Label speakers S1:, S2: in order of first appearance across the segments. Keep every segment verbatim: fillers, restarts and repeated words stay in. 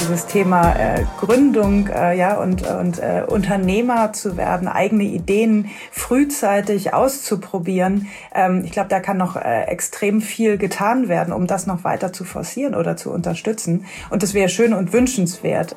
S1: dieses Thema äh, Gründung äh, ja, und, und äh, Unternehmer zu werden, eigene Ideen frühzeitig auszuprobieren. Ähm, ich glaube, da kann noch äh, extrem viel getan werden, um das noch weiter zu forcieren oder zu unterstützen. Und das wäre schön und wünschenswert.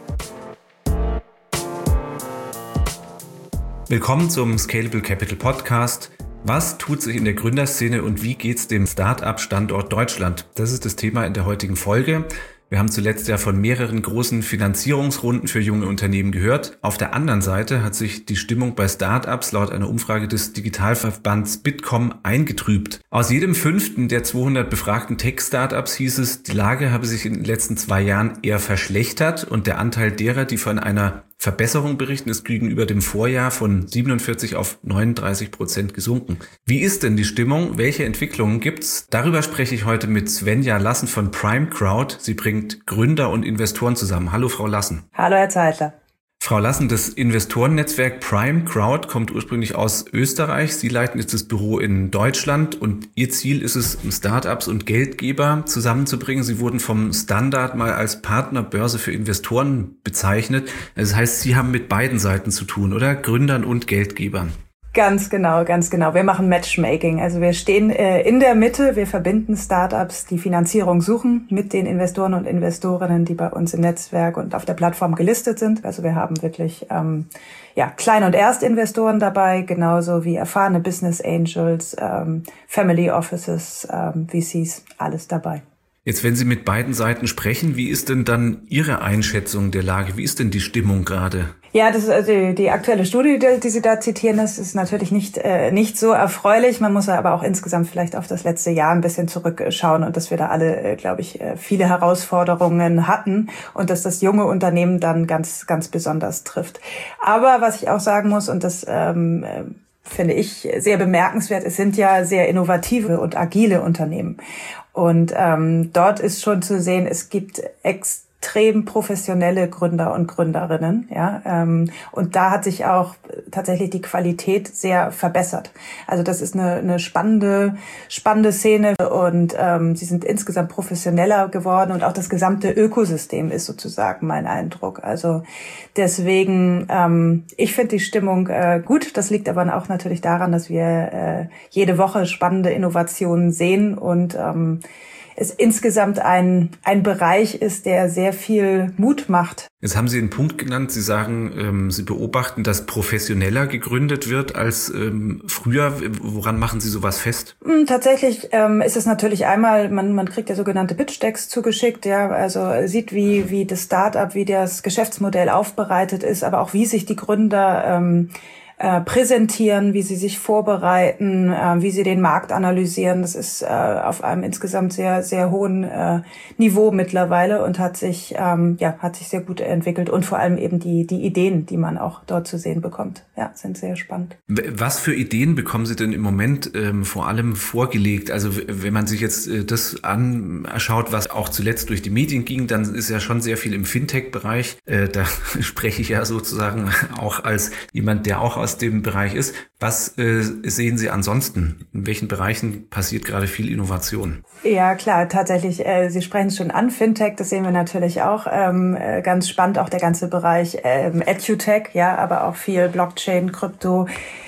S2: Willkommen zum Scalable Capital Podcast. Was tut sich in der Gründerszene und wie geht's dem Start-up-Standort Deutschland? Das ist das Thema in der heutigen Folge. Wir haben zuletzt ja von mehreren großen Finanzierungsrunden für junge Unternehmen gehört. Auf der anderen Seite hat sich die Stimmung bei Startups laut einer Umfrage des Digitalverbands Bitkom eingetrübt. Aus jedem fünften der zweihundert befragten Tech-Startups hieß es, die Lage habe sich in den letzten zwei Jahren eher verschlechtert und der Anteil derer, die von einer Verbesserung berichten, ist gegenüber dem Vorjahr von siebenundvierzig auf neununddreißig Prozent gesunken. Wie ist denn die Stimmung? Welche Entwicklungen gibt's? Darüber spreche ich heute mit Svenja Lassen von Prime Crowd. Sie bringt Gründer und Investoren zusammen. Hallo, Frau Lassen.
S1: Hallo, Herr Zeitler.
S2: Frau Lassen, das Investorennetzwerk Prime Crowd kommt ursprünglich aus Österreich. Sie leiten jetzt das Büro in Deutschland und Ihr Ziel ist es, Startups und Geldgeber zusammenzubringen. Sie wurden vom Standard mal als Partnerbörse für Investoren bezeichnet. Das heißt, Sie haben mit beiden Seiten zu tun, oder? Gründern und Geldgebern.
S1: Ganz genau, ganz genau. Wir machen Matchmaking. Also wir stehen äh, in der Mitte, wir verbinden Startups, die Finanzierung suchen, mit den Investoren und Investorinnen, die bei uns im Netzwerk und auf der Plattform gelistet sind. Also wir haben wirklich ähm, ja Klein- und Erstinvestoren dabei, genauso wie erfahrene Business Angels, ähm, Family Offices, ähm, V Cs, alles dabei.
S2: Jetzt, wenn Sie mit beiden Seiten sprechen, wie ist denn dann Ihre Einschätzung der Lage? Wie ist denn die Stimmung gerade?
S1: Ja, das ist also die, die aktuelle Studie, die, die Sie da zitieren, das ist natürlich nicht äh, nicht so erfreulich. Man muss aber auch insgesamt vielleicht auf das letzte Jahr ein bisschen zurückschauen und dass wir da alle, äh, glaube ich, äh, viele Herausforderungen hatten und dass das junge Unternehmen dann ganz ganz besonders trifft. Aber was ich auch sagen muss, und das ähm, äh, finde ich sehr bemerkenswert, es sind ja sehr innovative und agile Unternehmen. Und ähm, dort ist schon zu sehen, es gibt extrem professionelle Gründer und Gründerinnen, ja, ähm, und da hat sich auch tatsächlich die Qualität sehr verbessert. Also das ist eine, eine spannende, spannende Szene und ähm, sie sind insgesamt professioneller geworden und auch das gesamte Ökosystem ist sozusagen mein Eindruck. Also deswegen, ähm, ich finde die Stimmung äh, gut. Das liegt aber auch natürlich daran, dass wir äh, jede Woche spannende Innovationen sehen und ähm, es insgesamt ein ein Bereich ist, der sehr viel Mut macht.
S2: Jetzt haben Sie einen Punkt genannt. Sie sagen, ähm, Sie beobachten, dass professioneller gegründet wird als ähm, früher. Woran machen Sie sowas fest?
S1: Tatsächlich ähm, ist es natürlich einmal, man man kriegt ja sogenannte Pitch-Decks zugeschickt, ja, also sieht, wie wie das Startup, wie das Geschäftsmodell aufbereitet ist, aber auch wie sich die Gründer ähm, Äh, präsentieren, wie sie sich vorbereiten, äh, wie sie den Markt analysieren. Das ist äh, auf einem insgesamt sehr, sehr hohen äh, Niveau mittlerweile und hat sich, ähm, ja, hat sich sehr gut entwickelt und vor allem eben die, die Ideen, die man auch dort zu sehen bekommt. Ja, sind sehr spannend.
S2: Was für Ideen bekommen Sie denn im Moment ähm, vor allem vorgelegt? Also wenn man sich jetzt äh, das anschaut, was auch zuletzt durch die Medien ging, dann ist ja schon sehr viel im Fintech-Bereich. Äh, da spreche ich ja sozusagen auch als jemand, der auch aus dem Bereich ist. Was äh, sehen Sie ansonsten? In welchen Bereichen passiert gerade viel Innovation?
S1: Ja, klar, tatsächlich. Äh, Sie sprechen es schon an, Fintech, das sehen wir natürlich auch. Ähm, äh, ganz spannend, auch der ganze Bereich ähm, EduTech, ja, aber auch viel Blockchain, Krypto,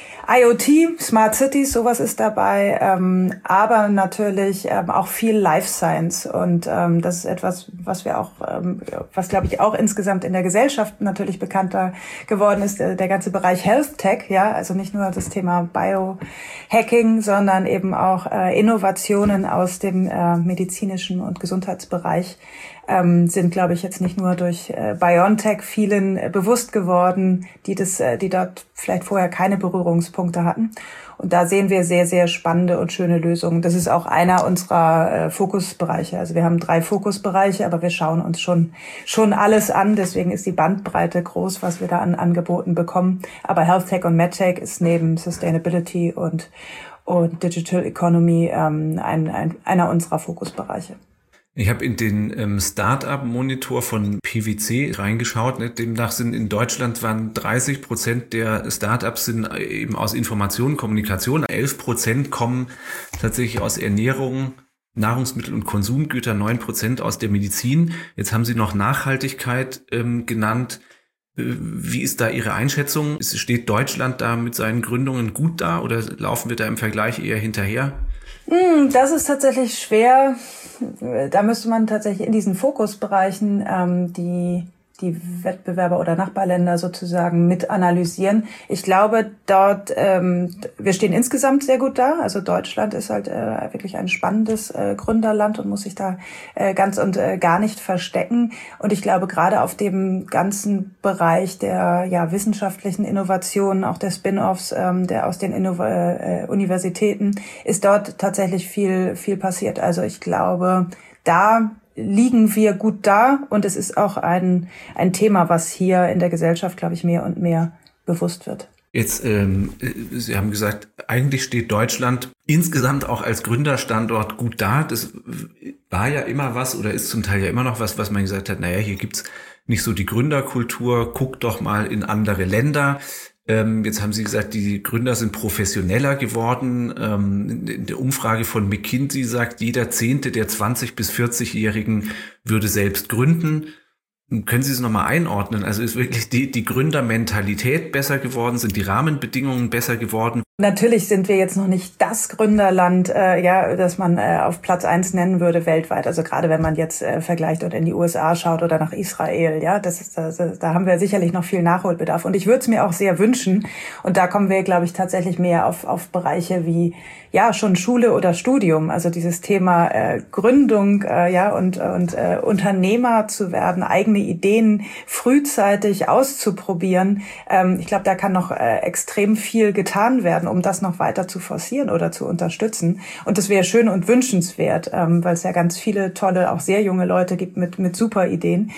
S1: IoT, Smart Cities, sowas ist dabei, ähm, aber natürlich ähm, auch viel Life Science und ähm, das ist etwas, was wir auch, ähm, was glaube ich auch insgesamt in der Gesellschaft natürlich bekannter geworden ist, der, der ganze Bereich Health Tech, ja, also nicht nur das Thema Biohacking, sondern eben auch äh, Innovationen aus dem äh, medizinischen und Gesundheitsbereich. Ähm, sind, glaube ich, jetzt nicht nur durch äh, BioNTech vielen äh, bewusst geworden, die das, äh, die dort vielleicht vorher keine Berührungspunkte hatten. Und da sehen wir sehr, sehr spannende und schöne Lösungen. Das ist auch einer unserer äh, Fokusbereiche. Also wir haben drei Fokusbereiche, aber wir schauen uns schon schon alles an. Deswegen ist die Bandbreite groß, was wir da an Angeboten bekommen. Aber Health Tech und MedTech ist neben Sustainability und und Digital Economy ähm, ein, ein, einer unserer Fokusbereiche.
S2: Ich habe in den ähm, Start-up-Monitor von P W C reingeschaut. Ne? Demnach sind in Deutschland waren dreißig Prozent der Start-ups sind eben aus Information, Kommunikation. elf Prozent kommen tatsächlich aus Ernährung, Nahrungsmittel und Konsumgüter, neun Prozent aus der Medizin. Jetzt haben Sie noch Nachhaltigkeit ähm, genannt. Wie ist da Ihre Einschätzung? Steht Deutschland da mit seinen Gründungen gut da oder laufen wir da im Vergleich eher hinterher?
S1: Das ist tatsächlich schwer. Da müsste man tatsächlich in diesen Fokusbereichen ähm, die die Wettbewerber oder Nachbarländer sozusagen mit analysieren. Ich glaube, dort, ähm, wir stehen insgesamt sehr gut da. Also Deutschland ist halt äh, wirklich ein spannendes äh, Gründerland und muss sich da äh, ganz und äh, gar nicht verstecken. Und ich glaube, gerade auf dem ganzen Bereich der ja wissenschaftlichen Innovationen, auch der Spin-offs, ähm, der aus den Innov- äh, Universitäten, ist dort tatsächlich viel, viel passiert. Also ich glaube, da liegen wir gut da und es ist auch ein ein Thema, was hier in der Gesellschaft, glaube ich, mehr und mehr bewusst wird.
S2: Jetzt, ähm, Sie haben gesagt, eigentlich steht Deutschland insgesamt auch als Gründerstandort gut da. Das war ja immer was oder ist zum Teil ja immer noch was, was man gesagt hat, naja, hier gibt's nicht so die Gründerkultur, guckt doch mal in andere Länder. Ähm, jetzt haben Sie gesagt, die Gründer sind professioneller geworden. Ähm, in der Umfrage von McKinsey sagt, jeder Zehnte der zwanzig- bis vierzig-Jährigen würde selbst gründen. Können Sie es nochmal einordnen? Also ist wirklich die, die Gründermentalität besser geworden? Sind die Rahmenbedingungen besser geworden?
S1: Natürlich sind wir jetzt noch nicht das Gründerland, äh, ja, das man äh, auf Platz eins nennen würde weltweit. Also gerade wenn man jetzt äh, vergleicht oder in die U S A schaut oder nach Israel, ja, das ist, das, da haben wir sicherlich noch viel Nachholbedarf. Und ich würde es mir auch sehr wünschen. Und da kommen wir, glaube ich, tatsächlich mehr auf auf Bereiche wie ja schon Schule oder Studium. Also dieses Thema äh, Gründung, äh, ja und und äh, Unternehmer zu werden, eigene Ideen frühzeitig auszuprobieren. Ähm, ich glaube, da kann noch äh, extrem viel getan werden, um das noch weiter zu forcieren oder zu unterstützen. Und das wäre schön und wünschenswert, ähm, weil es ja ganz viele tolle, auch sehr junge Leute gibt mit mit super Ideen.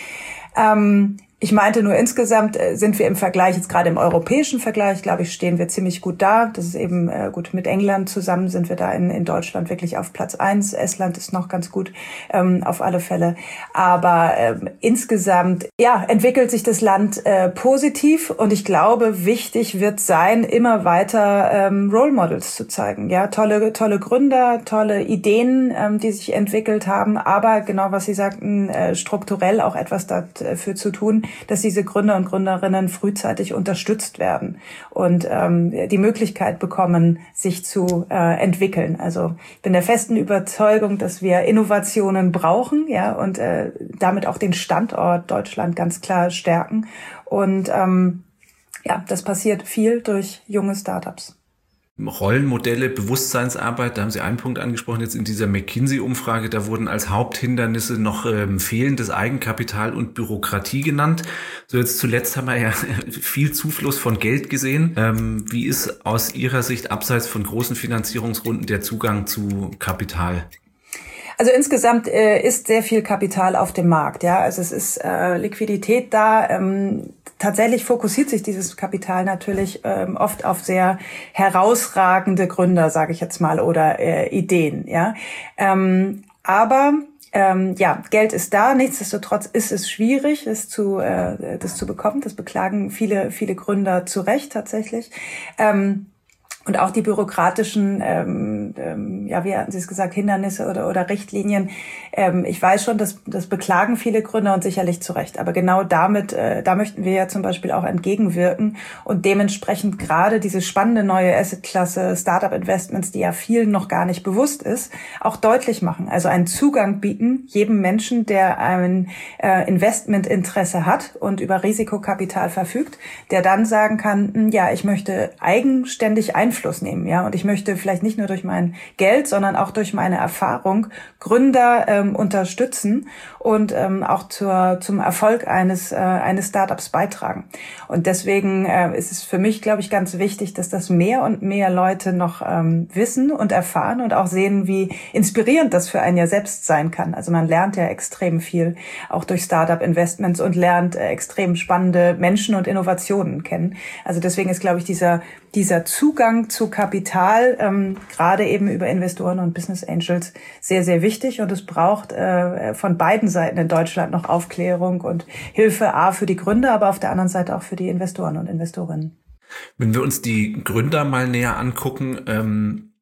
S1: Ähm, Ich meinte nur, insgesamt sind wir im Vergleich, jetzt gerade im europäischen Vergleich, glaube ich, stehen wir ziemlich gut da. Das ist eben äh, gut, mit England zusammen sind wir da in, in Deutschland wirklich auf Platz eins. Estland ist noch ganz gut, ähm, auf alle Fälle. Aber ähm, insgesamt, ja, entwickelt sich das Land äh, positiv. Und ich glaube, wichtig wird sein, immer weiter ähm, Role Models zu zeigen. Ja, tolle, tolle Gründer, tolle Ideen, ähm, die sich entwickelt haben. Aber genau, was Sie sagten, äh, strukturell auch etwas dafür zu tun, dass diese Gründer und Gründerinnen frühzeitig unterstützt werden und ähm, die Möglichkeit bekommen, sich zu äh, entwickeln. Also ich bin der festen Überzeugung, dass wir Innovationen brauchen, ja, und äh, damit auch den Standort Deutschland ganz klar stärken. Und ähm, ja, das passiert viel durch junge Startups.
S2: Rollenmodelle, Bewusstseinsarbeit, da haben Sie einen Punkt angesprochen, jetzt in dieser McKinsey-Umfrage, da wurden als Haupthindernisse noch ähm, fehlendes Eigenkapital und Bürokratie genannt. So jetzt zuletzt haben wir ja viel Zufluss von Geld gesehen. Ähm, wie ist aus Ihrer Sicht abseits von großen Finanzierungsrunden der Zugang zu Kapital?
S1: Also insgesamt äh, ist sehr viel Kapital auf dem Markt, ja. Also es ist äh, Liquidität da. Ähm, tatsächlich fokussiert sich dieses Kapital natürlich ähm, oft auf sehr herausragende Gründer, sage ich jetzt mal, oder äh, Ideen, ja. Ähm, aber ähm, ja, Geld ist da. Nichtsdestotrotz ist es schwierig, es zu äh, das zu bekommen. Das beklagen viele viele Gründer zu Recht tatsächlich. Ähm, Und auch die bürokratischen, ähm, ähm, ja, wie hatten Sie es gesagt, Hindernisse oder oder Richtlinien. Ähm, ich weiß schon, dass das beklagen viele Gründer und sicherlich zu Recht. Aber genau damit, äh, da möchten wir ja zum Beispiel auch entgegenwirken und dementsprechend gerade diese spannende neue Assetklasse Startup Investments, die ja vielen noch gar nicht bewusst ist, auch deutlich machen. Also einen Zugang bieten jedem Menschen, der ein äh, Investmentinteresse hat und über Risikokapital verfügt, der dann sagen kann, ja, ich möchte eigenständig einflussen Einfluss nehmen, ja, und ich möchte vielleicht nicht nur durch mein Geld, sondern auch durch meine Erfahrung Gründer ähm, unterstützen und ähm, auch zur zum Erfolg eines äh, eines Startups beitragen. Und deswegen äh, ist es für mich, glaube ich, ganz wichtig, dass das mehr und mehr Leute noch ähm, wissen und erfahren und auch sehen, wie inspirierend das für einen ja selbst sein kann. Also man lernt ja extrem viel auch durch Startup Investments und lernt äh, extrem spannende Menschen und Innovationen kennen. Also deswegen ist, glaube ich, dieser dieser Zugang zu Kapital, ähm, gerade eben über Investoren und Business Angels, sehr, sehr wichtig. Und es braucht äh, von beiden Seiten in Deutschland noch Aufklärung und Hilfe, A, für die Gründer, aber auf der anderen Seite auch für die Investoren und Investorinnen.
S2: Wenn wir uns die Gründer mal näher angucken, ähm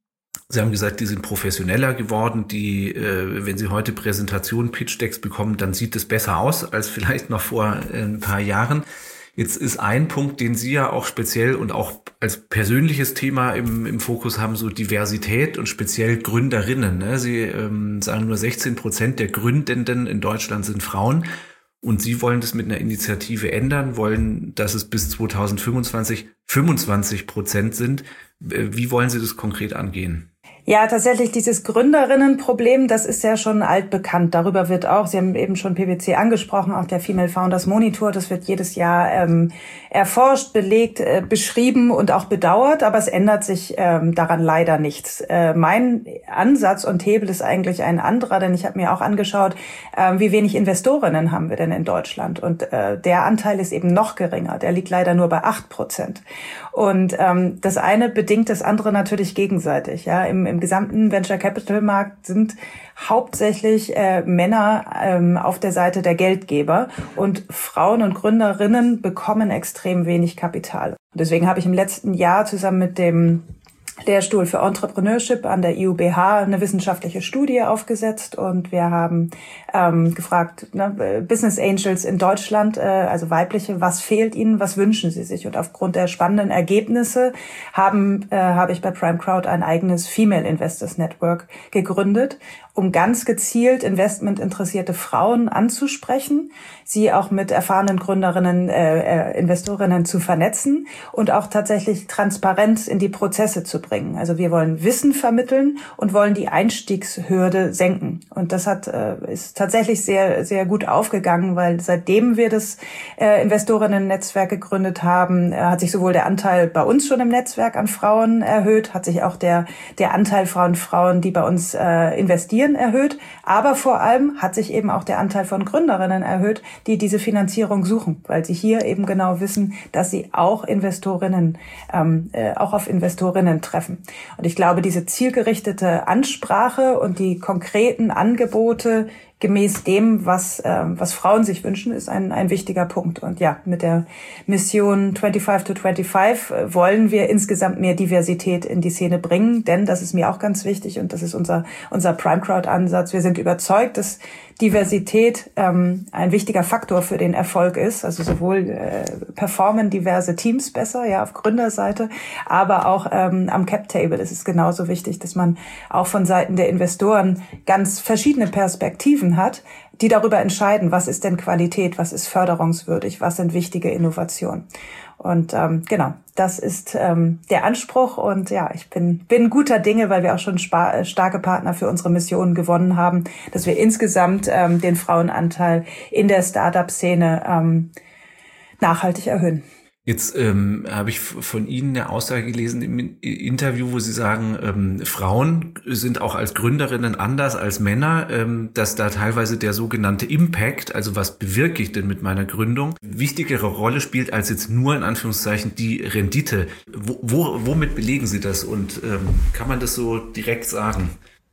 S2: Sie haben gesagt, die sind professioneller geworden, die, äh, wenn Sie heute Präsentationen, Pitch-Decks bekommen, dann sieht es besser aus als vielleicht noch vor äh, ein paar Jahren. Jetzt ist ein Punkt, den Sie ja auch speziell und auch als persönliches Thema im, im Fokus haben, so Diversität und speziell Gründerinnen. Ne? Sie ähm, sagen, nur sechzehn Prozent der Gründenden in Deutschland sind Frauen. Und Sie wollen das mit einer Initiative ändern, wollen, dass es bis zweitausendfünfundzwanzig fünfundzwanzig Prozent sind. Wie wollen Sie das konkret angehen?
S1: Ja, tatsächlich dieses Gründerinnenproblem, das ist ja schon altbekannt. Darüber wird auch, Sie haben eben schon P W C angesprochen, auch der Female Founders Monitor, das wird jedes Jahr ähm, erforscht, belegt, äh, beschrieben und auch bedauert, aber es ändert sich ähm, daran leider nichts. Äh, mein Ansatz und Hebel ist eigentlich ein anderer, denn ich habe mir auch angeschaut, äh, wie wenig Investorinnen haben wir denn in Deutschland, und äh, der Anteil ist eben noch geringer, der liegt leider nur bei acht Prozent. Und ähm, das eine bedingt das andere natürlich gegenseitig. Ja, im, im gesamten Venture Capital Markt sind hauptsächlich äh, Männer ähm, auf der Seite der Geldgeber, und Frauen und Gründerinnen bekommen extrem wenig Kapital. Und deswegen habe ich im letzten Jahr zusammen mit dem Lehrstuhl für Entrepreneurship an der I U B H eine wissenschaftliche Studie aufgesetzt, und wir haben ähm, gefragt, ne, Business Angels in Deutschland, äh, also weibliche, was fehlt ihnen, was wünschen sie sich? Und aufgrund der spannenden Ergebnisse haben äh, habe ich bei Prime Crowd ein eigenes Female Investors Network gegründet, um ganz gezielt investmentinteressierte Frauen anzusprechen, sie auch mit erfahrenen Gründerinnen, äh, Investorinnen zu vernetzen und auch tatsächlich Transparenz in die Prozesse zu bringen. Also wir wollen Wissen vermitteln und wollen die Einstiegshürde senken. Und das hat äh, ist tatsächlich sehr sehr gut aufgegangen, weil seitdem wir das äh, Investorinnen-Netzwerk gegründet haben, äh, hat sich sowohl der Anteil bei uns schon im Netzwerk an Frauen erhöht, hat sich auch der der Anteil Frauen Frauen, die bei uns äh, investieren, erhöht, aber vor allem hat sich eben auch der Anteil von Gründerinnen erhöht, die diese Finanzierung suchen, weil sie hier eben genau wissen, dass sie auch Investorinnen, ähm, äh, auch auf Investorinnen treffen. Und ich glaube, diese zielgerichtete Ansprache und die konkreten Angebote gemäß dem, was äh, was Frauen sich wünschen, ist ein ein wichtiger Punkt. Und ja, mit der Mission fünfundzwanzig to fünfundzwanzig äh, wollen wir insgesamt mehr Diversität in die Szene bringen, denn das ist mir auch ganz wichtig, und das ist unser unser Prime Crowd Ansatz. Wir sind überzeugt, dass Diversität ähm, ein wichtiger Faktor für den Erfolg ist. Also sowohl äh, performen diverse Teams besser, ja, auf Gründerseite, aber auch ähm, am Cap Table ist es genauso wichtig, dass man auch von Seiten der Investoren ganz verschiedene Perspektiven hat, die darüber entscheiden, was ist denn Qualität, was ist förderungswürdig, was sind wichtige Innovationen. Und ähm, genau, das ist ähm, der Anspruch, und ja, ich bin bin guter Dinge, weil wir auch schon spa- starke Partner für unsere Mission gewonnen haben, dass wir insgesamt ähm, den Frauenanteil in der Startup-Szene ähm, nachhaltig erhöhen.
S2: Jetzt ähm, habe ich von Ihnen eine Aussage gelesen im Interview, wo Sie sagen, ähm, Frauen sind auch als Gründerinnen anders als Männer, ähm, dass da teilweise der sogenannte Impact, also was bewirke ich denn mit meiner Gründung, wichtigere Rolle spielt als jetzt nur in Anführungszeichen die Rendite. Wo, wo, womit belegen Sie das, und ähm, kann man das so direkt sagen?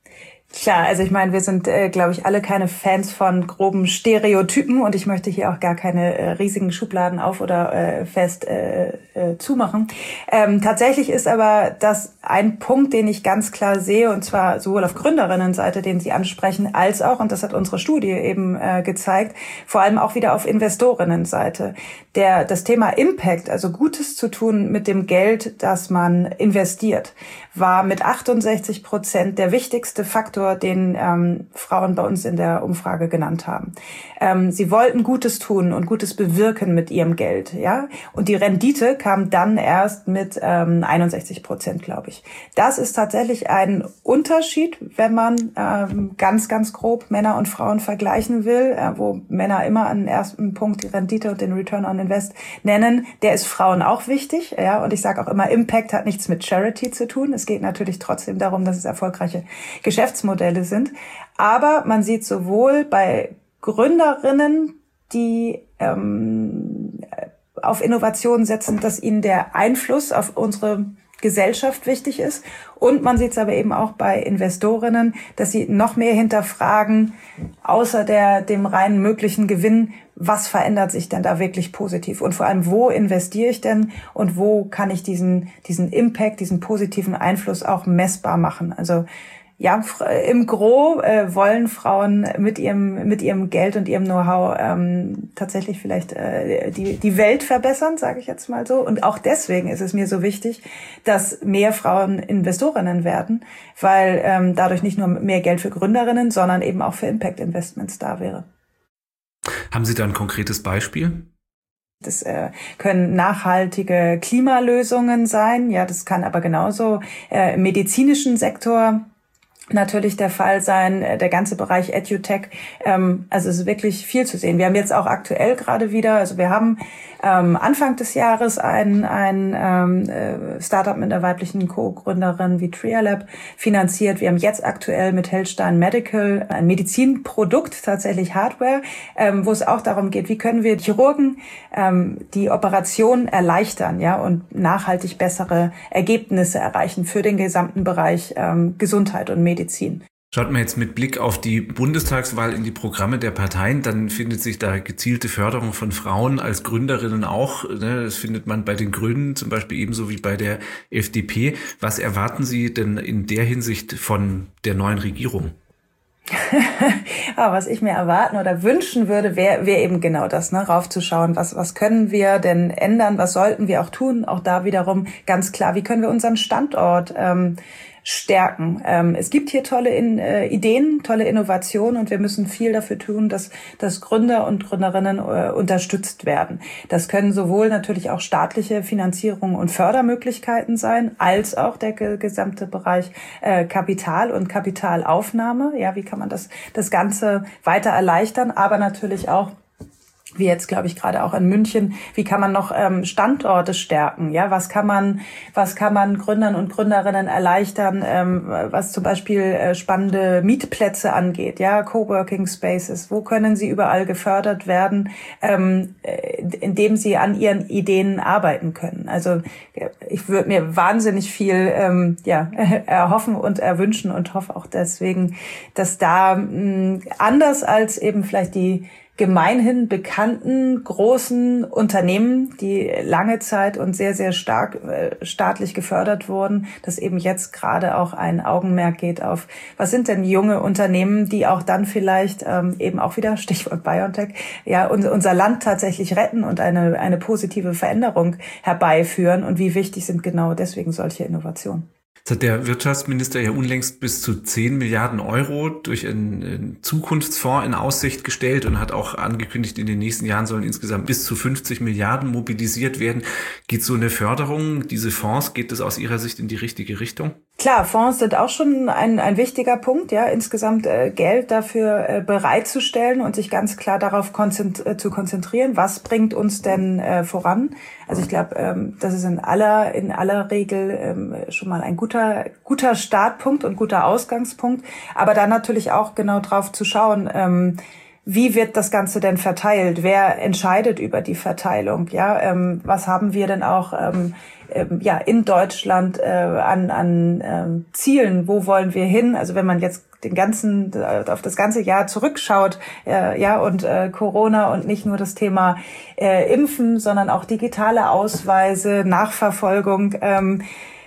S1: Klar, also ich meine, wir sind, äh, glaube ich, alle keine Fans von groben Stereotypen, und ich möchte hier auch gar keine äh, riesigen Schubladen auf oder äh, fest äh, äh, zumachen. Ähm, tatsächlich ist aber das ein Punkt, den ich ganz klar sehe, und zwar sowohl auf Gründerinnenseite, den Sie ansprechen, als auch, und das hat unsere Studie eben äh, gezeigt, vor allem auch wieder auf Investorinnenseite. Der, das Thema Impact, also Gutes zu tun mit dem Geld, das man investiert, war mit achtundsechzig Prozent der wichtigste Faktor, den ähm, Frauen bei uns in der Umfrage genannt haben. Ähm, sie wollten Gutes tun und Gutes bewirken mit ihrem Geld, ja. Und die Rendite kam dann erst mit ähm, einundsechzig Prozent, glaube ich. Das ist tatsächlich ein Unterschied, wenn man ähm, ganz, ganz grob Männer und Frauen vergleichen will, äh, wo Männer immer an den ersten Punkt die Rendite und den Return on Invest nennen. Der ist Frauen auch wichtig, ja. Und ich sage auch immer, Impact hat nichts mit Charity zu tun. Es geht natürlich trotzdem darum, dass es erfolgreiche Geschäftsmodelle sind. Aber man sieht sowohl bei Gründerinnen, die ähm, auf Innovation setzen, dass ihnen der Einfluss auf unsere Gesellschaft wichtig ist. Und man sieht es aber eben auch bei Investorinnen, dass sie noch mehr hinterfragen, außer der dem reinen möglichen Gewinn, was verändert sich denn da wirklich positiv? Und vor allem, wo investiere ich denn und wo kann ich diesen, diesen Impact, diesen positiven Einfluss auch messbar machen? Also, ja, im Gros äh, wollen Frauen mit ihrem mit ihrem Geld und ihrem Know-how ähm, tatsächlich vielleicht äh, die die Welt verbessern, sage ich jetzt mal so. Und auch deswegen ist es mir so wichtig, dass mehr Frauen Investorinnen werden, weil ähm, dadurch nicht nur mehr Geld für Gründerinnen, sondern eben auch für Impact-Investments da wäre.
S2: Haben Sie da ein konkretes Beispiel?
S1: Das äh, können nachhaltige Klimalösungen sein. Ja, das kann aber genauso äh, im medizinischen Sektor natürlich der Fall sein, der ganze Bereich EduTech, ähm, also es ist wirklich viel zu sehen. Wir haben jetzt auch aktuell gerade wieder, also wir haben ähm, Anfang des Jahres ein, ein ähm, äh, Startup mit einer weiblichen Co-Gründerin wie Trialab finanziert. Wir haben jetzt aktuell mit Hellstein Medical ein Medizinprodukt, tatsächlich Hardware, ähm, wo es auch darum geht, wie können wir Chirurgen ähm, die Operation erleichtern, ja, und nachhaltig bessere Ergebnisse erreichen für den gesamten Bereich ähm, Gesundheit und Medizin. Medizin.
S2: Schaut man jetzt mit Blick auf die Bundestagswahl in die Programme der Parteien, dann findet sich da gezielte Förderung von Frauen als Gründerinnen auch. Das findet man bei den Grünen zum Beispiel ebenso wie bei der F D P. Was erwarten Sie denn in der Hinsicht von der neuen Regierung?
S1: Aber was ich mir erwarten oder wünschen würde, wäre wär eben genau das, ne, raufzuschauen, was was können wir denn ändern, was sollten wir auch tun, auch da wiederum ganz klar, wie können wir unseren Standort ähm, stärken. Ähm, es gibt hier tolle in, äh, Ideen, tolle Innovationen und wir müssen viel dafür tun, dass, dass Gründer und Gründerinnen äh, unterstützt werden. Das können sowohl natürlich auch staatliche Finanzierung und Fördermöglichkeiten sein, als auch der ge- gesamte Bereich äh, Kapital und Kapitalaufnahme. Ja, wie kann man das, das Ganze weiter erleichtern, aber natürlich auch, wie jetzt, glaube ich, gerade auch in München, wie kann man noch ähm, Standorte stärken? Ja, was kann man, was kann man Gründern und Gründerinnen erleichtern, ähm, was zum Beispiel äh, spannende Mietplätze angeht? Ja, Coworking Spaces. Wo können sie überall gefördert werden, ähm, indem sie an ihren Ideen arbeiten können? Also ich würde mir wahnsinnig viel ähm, ja erhoffen und erwünschen und hoffe auch deswegen, dass da mh, anders als eben vielleicht die gemeinhin bekannten großen Unternehmen, die lange Zeit und sehr, sehr stark äh, staatlich gefördert wurden, dass eben jetzt gerade auch ein Augenmerk geht auf, was sind denn junge Unternehmen, die auch dann vielleicht ähm, eben auch wieder, Stichwort BioNTech, ja, unser, unser Land tatsächlich retten und eine, eine positive Veränderung herbeiführen und wie wichtig sind genau deswegen solche Innovationen.
S2: Jetzt hat der Wirtschaftsminister ja unlängst bis zu zehn Milliarden Euro durch einen Zukunftsfonds in Aussicht gestellt und hat auch angekündigt, in den nächsten Jahren sollen insgesamt bis zu fünfzig Milliarden mobilisiert werden. Geht so eine Förderung, diese Fonds, geht das aus Ihrer Sicht in die richtige Richtung?
S1: Klar, Fonds sind auch schon ein, ein wichtiger Punkt, ja, insgesamt äh, Geld dafür äh, bereitzustellen und sich ganz klar darauf konzentri- äh, zu konzentrieren, was bringt uns denn äh, voran. Also ich glaube, ähm, das ist in aller in aller Regel ähm, schon mal ein guter guter Startpunkt und guter Ausgangspunkt, aber dann natürlich auch genau drauf zu schauen, ähm, wie wird das Ganze denn verteilt? Wer entscheidet über die Verteilung? Ja, ähm, was haben wir denn auch ähm, ähm, ja in Deutschland äh, an an ähm, Zielen? Wo wollen wir hin? Also wenn man jetzt den ganzen auf das ganze Jahr zurückschaut, äh, ja und äh, Corona und nicht nur das Thema äh, Impfen, sondern auch digitale Ausweise, Nachverfolgung. Ähm,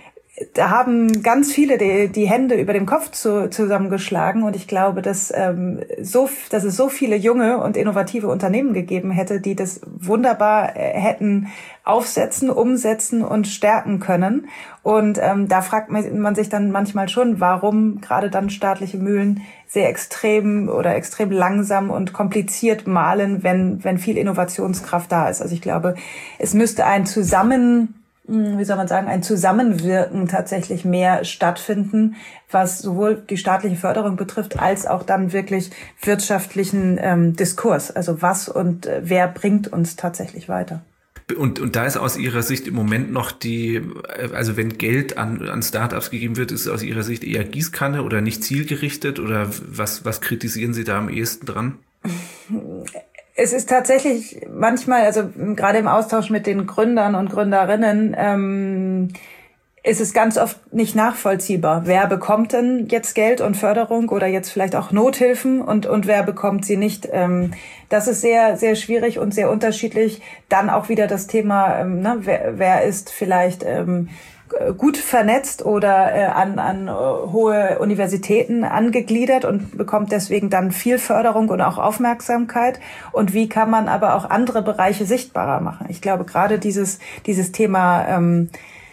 S1: Da haben ganz viele die, die Hände über dem Kopf zu, zusammengeschlagen und ich glaube, dass ähm, so, dass es so viele junge und innovative Unternehmen gegeben hätte, die das wunderbar äh, hätten aufsetzen, umsetzen und stärken können. Und ähm, da fragt man, man sich dann manchmal schon, warum gerade dann staatliche Mühlen sehr extrem oder extrem langsam und kompliziert mahlen, wenn wenn viel Innovationskraft da ist. Also ich glaube, es müsste ein Zusammen wie soll man sagen, ein Zusammenwirken tatsächlich mehr stattfinden, was sowohl die staatliche Förderung betrifft, als auch dann wirklich wirtschaftlichen ähm, Diskurs. Also was und äh, wer bringt uns tatsächlich weiter?
S2: Und, und da ist aus Ihrer Sicht im Moment noch die, also wenn Geld an, an Startups gegeben wird, ist es aus Ihrer Sicht eher Gießkanne oder nicht zielgerichtet oder was, was kritisieren Sie da am ehesten dran?
S1: Es ist tatsächlich manchmal, also gerade im Austausch mit den Gründern und Gründerinnen, ähm, ist es ganz oft nicht nachvollziehbar. Wer bekommt denn jetzt Geld und Förderung oder jetzt vielleicht auch Nothilfen und und wer bekommt sie nicht? Das ist sehr, sehr schwierig und sehr unterschiedlich. Dann auch wieder das Thema, ne, wer, wer ist vielleicht ähm, gut vernetzt oder äh, an, an äh, hohe Universitäten angegliedert und bekommt deswegen dann viel Förderung und auch Aufmerksamkeit. Und wie kann man aber auch andere Bereiche sichtbarer machen? Ich glaube, gerade dieses, dieses Thema ähm,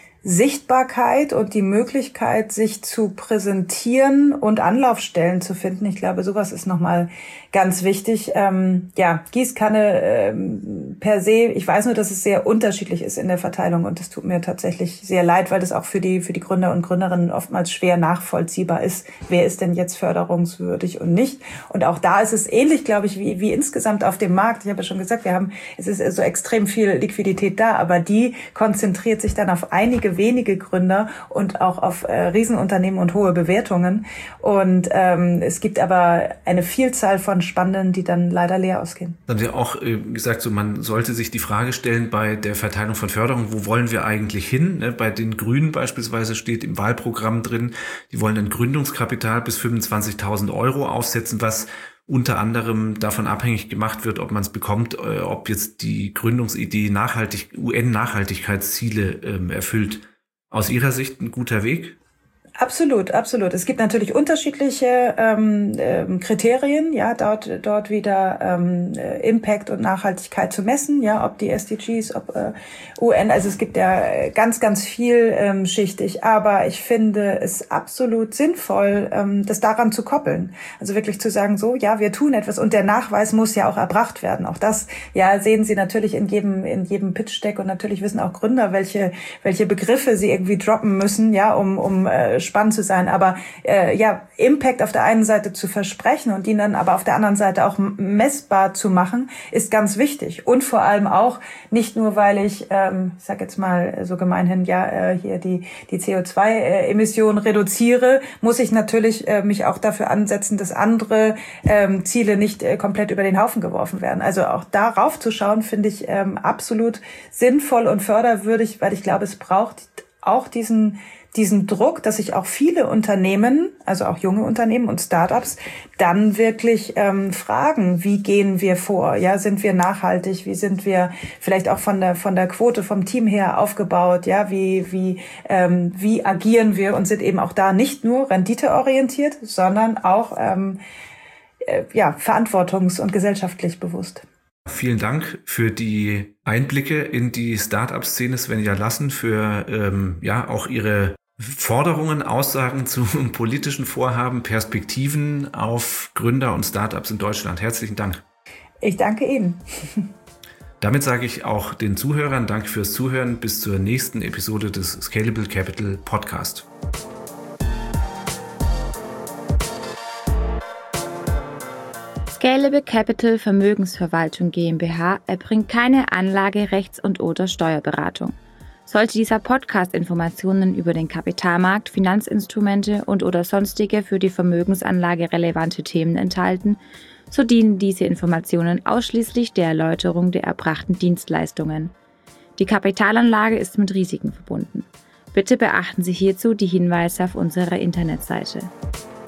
S1: Sichtbarkeit und die Möglichkeit, sich zu präsentieren und Anlaufstellen zu finden. Ich glaube, sowas ist nochmal ganz wichtig. Ähm, ja, Gießkanne ähm, per se, ich weiß nur, dass es sehr unterschiedlich ist in der Verteilung und es tut mir tatsächlich sehr leid, weil das auch für die für die Gründer und Gründerinnen oftmals schwer nachvollziehbar ist, wer ist denn jetzt förderungswürdig und nicht. Und auch da ist es ähnlich, glaube ich, wie, wie insgesamt auf dem Markt. Ich habe ja schon gesagt, wir haben, es ist so extrem viel Liquidität da, aber die konzentriert sich dann auf einige wenige Gründer und auch auf äh, Riesenunternehmen und hohe Bewertungen. Und ähm, es gibt aber eine Vielzahl von Spannenden, die dann leider leer ausgehen.
S2: Dann haben Sie auch äh, gesagt, so man sollte sich die Frage stellen bei der Verteilung von Förderung, wo wollen wir eigentlich hin? Ne? Bei den Grünen beispielsweise steht im Wahlprogramm drin, die wollen ein Gründungskapital bis fünfundzwanzigtausend Euro aussetzen, was unter anderem davon abhängig gemacht wird, ob man es bekommt, äh, ob jetzt die Gründungsidee nachhaltig U N-Nachhaltigkeitsziele ähm, erfüllt. Aus Ihrer Sicht ein guter Weg?
S1: Absolut, absolut. Es gibt natürlich unterschiedliche ähm, ähm, Kriterien, ja, dort dort wieder ähm, Impact und Nachhaltigkeit zu messen, ja, ob die S D Gs, ob äh, U N, also es gibt ja ganz, ganz viel ähm, schichtig, aber ich finde es absolut sinnvoll, ähm, das daran zu koppeln. Also wirklich zu sagen, so, ja, wir tun etwas und der Nachweis muss ja auch erbracht werden. Auch das, ja, sehen Sie natürlich in jedem in jedem Pitch-Deck und natürlich wissen auch Gründer, welche welche Begriffe sie irgendwie droppen müssen, ja, um um äh, spannend zu sein, aber äh, ja, Impact auf der einen Seite zu versprechen und ihn dann aber auf der anderen Seite auch messbar zu machen, ist ganz wichtig. Und vor allem auch nicht nur, weil ich, ähm, ich sag jetzt mal so gemeinhin, ja, äh, hier die die C O zwei Emissionen reduziere, muss ich natürlich äh, mich auch dafür ansetzen, dass andere ähm, Ziele nicht äh, komplett über den Haufen geworfen werden. Also auch darauf zu schauen, finde ich ähm, absolut sinnvoll und förderwürdig, weil ich glaube, es braucht auch diesen diesen Druck, dass sich auch viele Unternehmen, also auch junge Unternehmen und Startups, dann wirklich ähm, fragen, wie gehen wir vor? Ja, sind wir nachhaltig? Wie sind wir vielleicht auch von der von der Quote vom Team her aufgebaut? Ja, wie wie ähm, wie agieren wir und sind eben auch da nicht nur renditeorientiert, sondern auch ähm, äh, ja verantwortungs- und gesellschaftlich bewusst.
S2: Vielen Dank für die Einblicke in die Start-up-Szene, Svenja Lassen, für ähm, ja auch Ihre Forderungen, Aussagen zu politischen Vorhaben, Perspektiven auf Gründer und Start-ups in Deutschland. Herzlichen Dank.
S1: Ich danke Ihnen.
S2: Damit sage ich auch den Zuhörern Dank fürs Zuhören. Bis zur nächsten Episode des Scalable Capital Podcast.
S3: Scalable Capital Vermögensverwaltung GmbH erbringt keine Anlage-, Rechts- und oder Steuerberatung. Sollte dieser Podcast Informationen über den Kapitalmarkt, Finanzinstrumente und oder sonstige für die Vermögensanlage relevante Themen enthalten, so dienen diese Informationen ausschließlich der Erläuterung der erbrachten Dienstleistungen. Die Kapitalanlage ist mit Risiken verbunden. Bitte beachten Sie hierzu die Hinweise auf unserer Internetseite.